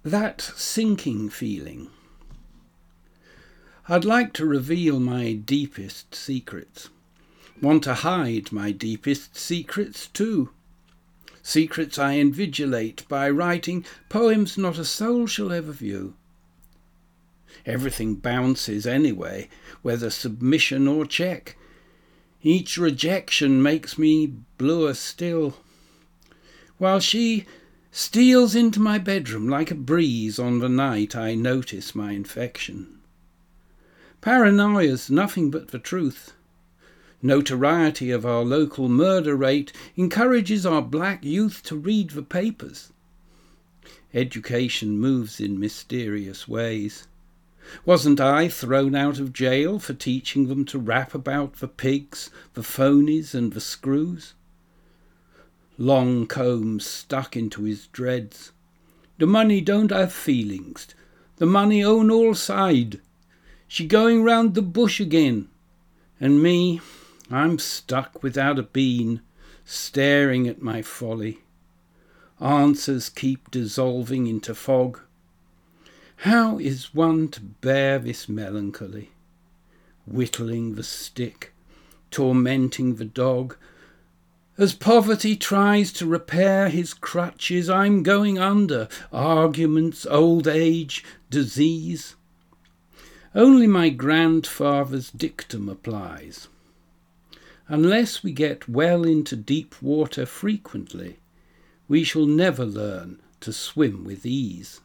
That sinking feeling. I'd like to reveal my deepest secrets. Want to hide my deepest secrets too. Secrets I invigilate by writing poems not a soul shall ever view. Everything bounces anyway, whether submission or check. Each rejection makes me bluer still. While she steals into my bedroom like a breeze on the night I notice my infection. Paranoia's nothing but the truth. Notoriety of our local murder rate encourages our black youth to read the papers. Education moves in mysterious ways. Wasn't I thrown out of jail for teaching them to rap about the pigs, the phonies and the screws? Long combs stuck into his dreads. The money don't have feelings. The money own all side. She going round the bush again. And me, I'm stuck without a bean, staring at my folly. Answers keep dissolving into fog. How is one to bear this melancholy? Whittling the stick, tormenting the dog. As poverty tries to repair his crutches, I'm going under. Arguments, old age, disease. Only my grandfather's dictum applies. Unless we get well into deep water frequently, we shall never learn to swim with ease.